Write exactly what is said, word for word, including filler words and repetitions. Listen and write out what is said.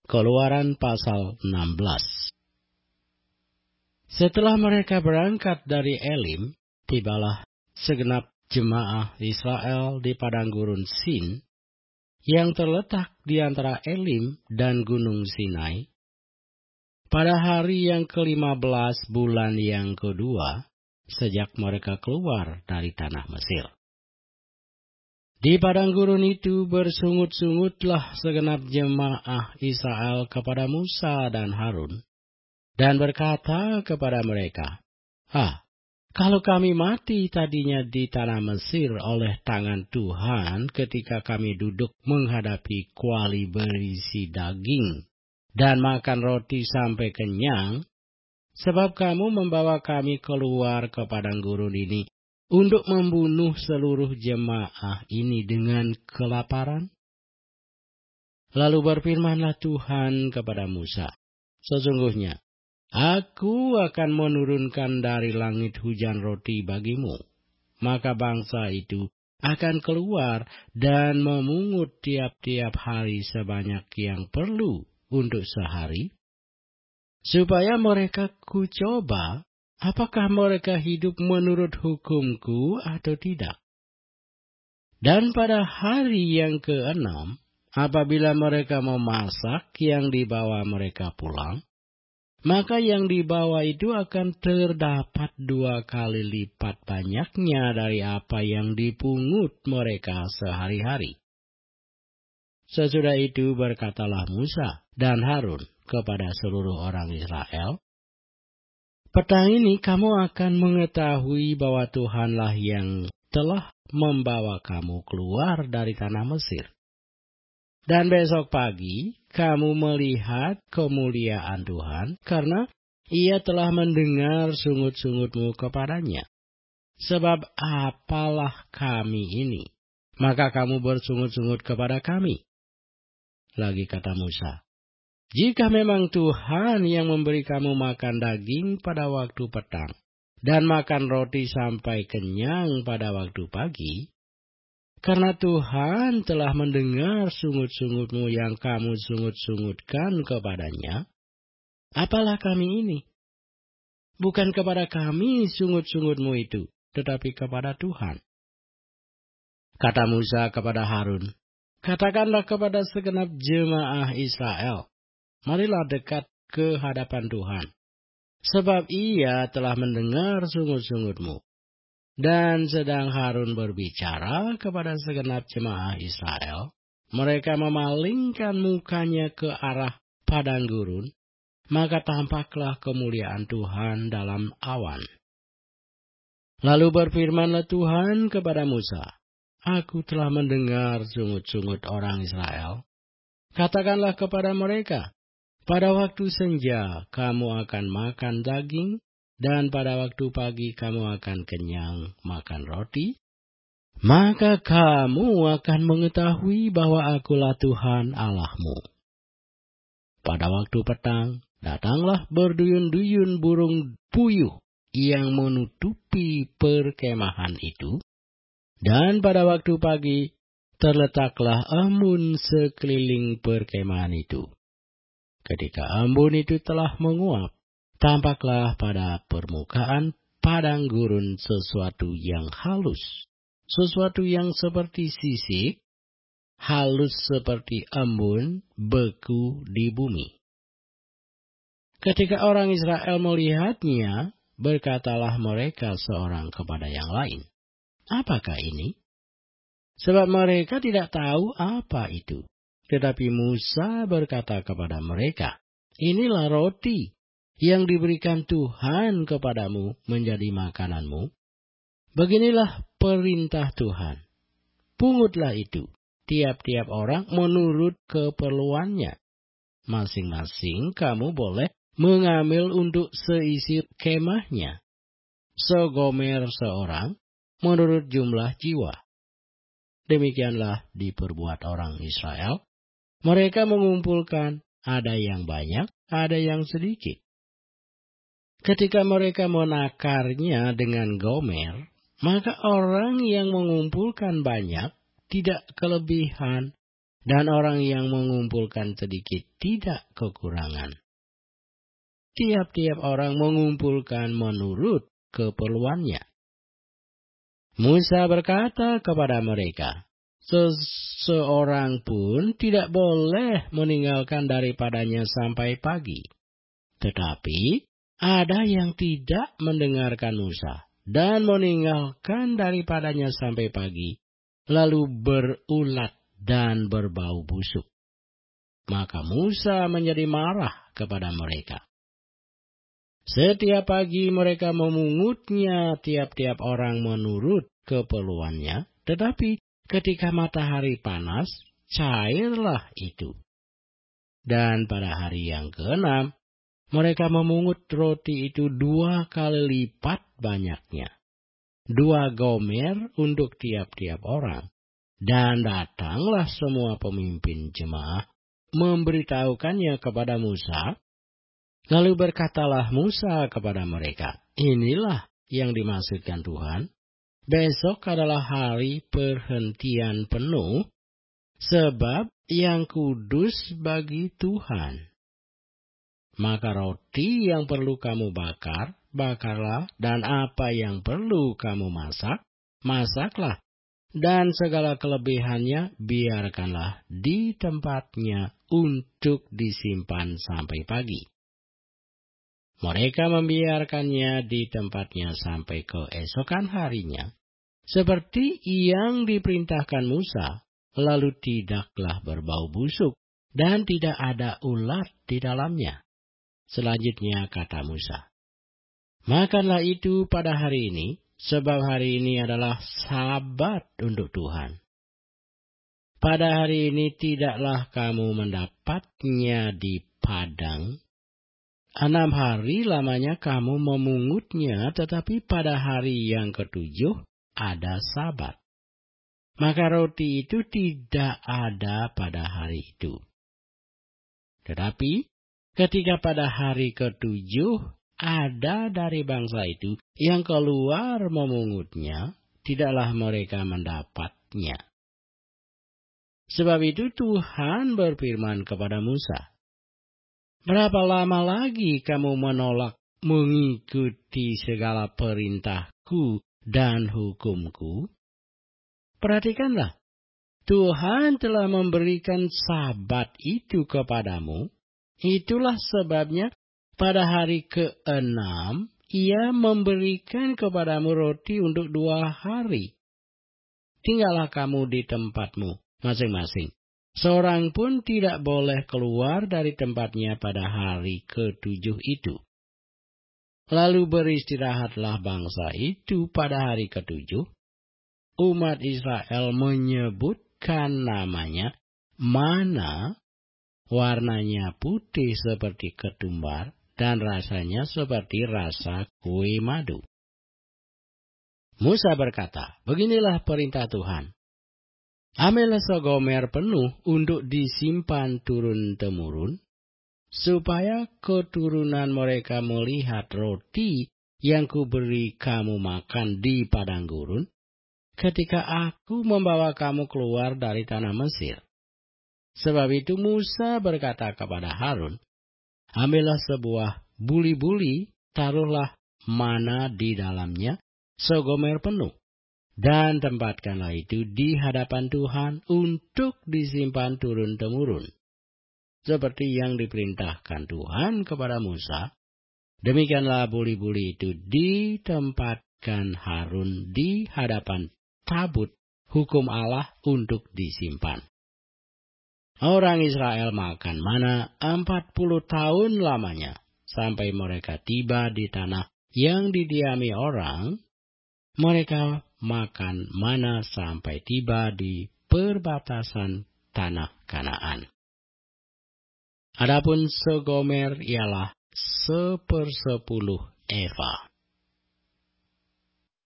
Keluaran pasal enam belas. Setelah mereka berangkat dari Elim, tibalah segenap jemaah Israel di padang gurun Sin, yang terletak di antara Elim dan Gunung Sinai, pada hari yang kelima belas bulan yang kedua, sejak mereka keluar dari tanah Mesir. Di padang gurun itu bersungut-sungutlah segenap jemaah Israel kepada Musa dan Harun, dan berkata kepada mereka, "Ah, kalau kami mati tadinya di tanah Mesir oleh tangan Tuhan ketika kami duduk menghadapi kuali berisi daging dan makan roti sampai kenyang, sebab kamu membawa kami keluar ke padang gurun ini untuk membunuh seluruh jemaah ini dengan kelaparan?" Lalu berfirmanlah Tuhan kepada Musa, "Sesungguhnya, Aku akan menurunkan dari langit hujan roti bagimu. Maka bangsa itu akan keluar dan memungut tiap-tiap hari sebanyak yang perlu untuk sehari, supaya mereka kucoba apakah mereka hidup menurut hukumku atau tidak. Dan pada hari yang keenam, apabila mereka memasak yang dibawa mereka pulang, maka yang dibawa itu akan terdapat dua kali lipat banyaknya dari apa yang dipungut mereka sehari-hari." Sesudah itu berkatalah Musa dan Harun kepada seluruh orang Israel, "Petang ini kamu akan mengetahui bahwa Tuhanlah yang telah membawa kamu keluar dari tanah Mesir. Dan besok pagi kamu melihat kemuliaan Tuhan, karena Ia telah mendengar sungut-sungutmu kepadanya. Sebab apalah kami ini, maka kamu bersungut-sungut kepada kami." Lagi kata Musa, "Jika memang Tuhan yang memberi kamu makan daging pada waktu petang, dan makan roti sampai kenyang pada waktu pagi, karena Tuhan telah mendengar sungut-sungutmu yang kamu sungut-sungutkan kepadanya, apalah kami ini? Bukan kepada kami sungut-sungutmu itu, tetapi kepada Tuhan." Kata Musa kepada Harun, "Katakanlah kepada segenap jemaah Israel, marilah dekat ke hadapan Tuhan, sebab Ia telah mendengar sungut-sungutmu." Dan sedang Harun berbicara kepada segenap jemaah Israel, mereka memalingkan mukanya ke arah padang gurun, maka tampaklah kemuliaan Tuhan dalam awan. Lalu berfirmanlah Tuhan kepada Musa, "Aku telah mendengar sungut-sungut orang Israel. Katakanlah kepada mereka, pada waktu senja kamu akan makan daging, dan pada waktu pagi kamu akan kenyang makan roti, maka kamu akan mengetahui bahwa Akulah Tuhan Allahmu. Pada waktu petang, datanglah berduyun-duyun burung puyuh yang menutupi perkemahan itu, dan pada waktu pagi terletaklah embun sekeliling perkemahan itu. Ketika embun itu telah menguap, tampaklah pada permukaan padang gurun sesuatu yang halus, sesuatu yang seperti sisik, halus seperti embun beku di bumi. Ketika orang Israel melihatnya, berkatalah mereka seorang kepada yang lain, "Apakah ini?" Sebab mereka tidak tahu apa itu. Tetapi Musa berkata kepada mereka, "Inilah roti yang diberikan Tuhan kepadamu menjadi makananmu. Beginilah perintah Tuhan. Pungutlah itu, tiap-tiap orang menurut keperluannya. Masing-masing kamu boleh mengambil untuk seisi kemahnya, segomer seorang menurut jumlah jiwa." Demikianlah diperbuat orang Israel. Mereka mengumpulkan, ada yang banyak, ada yang sedikit. Ketika mereka menakarnya dengan gomer, maka orang yang mengumpulkan banyak tidak kelebihan, dan orang yang mengumpulkan sedikit tidak kekurangan. Tiap-tiap orang mengumpulkan menurut keperluannya. Musa berkata kepada mereka, seseorang pun tidak boleh meninggalkan daripadanya sampai pagi. Tetapi ada yang tidak mendengarkan Musa dan meninggalkan daripadanya sampai pagi, lalu berulat dan berbau busuk. Maka Musa menjadi marah kepada mereka. Setiap pagi mereka memungutnya tiap-tiap orang menurut keperluannya, tetapi ketika matahari panas, cairlah itu. Dan pada hari yang keenam, mereka memungut roti itu dua kali lipat banyaknya. Dua gomer untuk tiap-tiap orang. Dan datanglah semua pemimpin jemaah memberitahukannya kepada Musa. Lalu berkatalah Musa kepada mereka, inilah yang dimaksudkan Tuhan. Besok adalah hari perhentian penuh, sebab yang kudus bagi Tuhan. Maka roti yang perlu kamu bakar, bakarlah, dan apa yang perlu kamu masak, masaklah. Dan segala kelebihannya biarkanlah di tempatnya untuk disimpan sampai pagi. Mereka membiarkannya di tempatnya sampai keesokan harinya, seperti yang diperintahkan Musa, lalu tidaklah berbau busuk dan tidak ada ulat di dalamnya. Selanjutnya kata Musa, makanlah itu pada hari ini, sebab hari ini adalah Sabat untuk Tuhan. Pada hari ini tidaklah kamu mendapatnya di padang. Enam hari lamanya kamu memungutnya, tetapi pada hari yang ketujuh ada Sabat. Maka roti itu tidak ada pada hari itu. Tetapi ketika pada hari ketujuh ada dari bangsa itu yang keluar memungutnya, tidaklah mereka mendapatnya. Sebab itu Tuhan berfirman kepada Musa, berapa lama lagi kamu menolak mengikuti segala perintahku dan hukumku? Perhatikanlah, Tuhan telah memberikan Sabat itu kepadamu. Itulah sebabnya pada hari keenam, ia memberikan kepadamu roti untuk dua hari. Tinggallah kamu di tempatmu masing-masing. Seorang pun tidak boleh keluar dari tempatnya pada hari ketujuh itu. Lalu beristirahatlah bangsa itu pada hari ketujuh. Umat Israel menyebutkan namanya Mana, warnanya putih seperti ketumbar, dan rasanya seperti rasa kue madu. Musa berkata, beginilah perintah Tuhan. Ambillah segomer penuh untuk disimpan turun-temurun, supaya keturunan mereka melihat roti yang kuberi kamu makan di padang gurun, ketika aku membawa kamu keluar dari tanah Mesir. Sebab itu Musa berkata kepada Harun, ambillah sebuah buli-buli, taruhlah mana di dalamnya, segomer penuh, dan tempatkanlah itu di hadapan Tuhan untuk disimpan turun-temurun. Seperti yang diperintahkan Tuhan kepada Musa, demikianlah buli-buli itu ditempatkan Harun di hadapan tabut hukum Allah untuk disimpan. Orang Israel makan mana empat puluh tahun lamanya, sampai mereka tiba di tanah yang didiami orang. Mereka makan mana sampai tiba di perbatasan tanah Kanaan. Adapun segomer ialah sepersepuluh eva.